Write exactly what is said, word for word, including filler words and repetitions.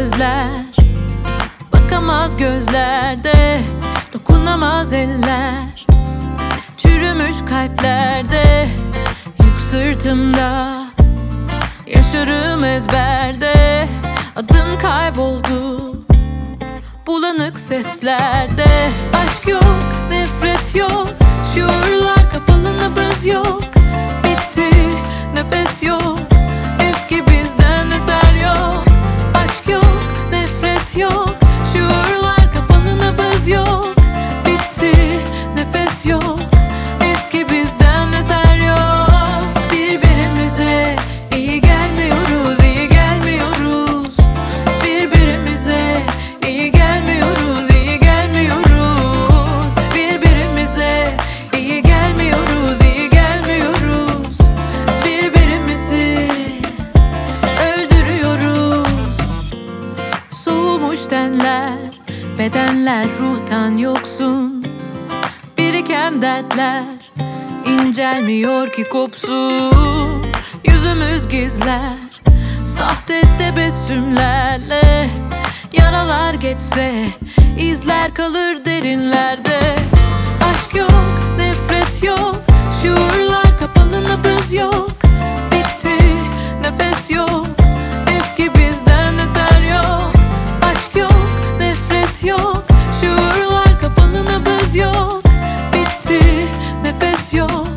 sözler, bakamaz gözlerde, dokunamaz eller, çürümüş kalplerde, yük sırtımda, yaşarım ezberde. Adın kayboldu bulanık seslerde. Aşk yok, nefret yok, şuurlar kapalı, nabız yok. Bitti, nefes yok, eski bizden eser yok. Aşk yok, nefret yok, şuurlar kapalı, nabız yok. Bitti, nefes yok, eski bizden eser yok. Birbirimize iyi gelmiyoruz, iyi gelmiyoruz. Birbirimize iyi gelmiyoruz, iyi gelmiyoruz. Birbirimize iyi gelmiyoruz, iyi gelmiyoruz. Birbirimizi öldürüyoruz. Soğumuş tenler, bedenler ruhtan yoksun. Biriken dertler incelmiyor ki kopsun. Yüzümüz gizler sahte tebessümlerle. Yaralar geçse izler kalır derinlerde. Aşk yok, nefret yok, şuurlar kapalı, nabız yok. Bitti, nefes yok, eski bizden eser yok. Aşk yok, nefret yok, şuurlar kapalı, nabız yok. Bitti, nefes yok,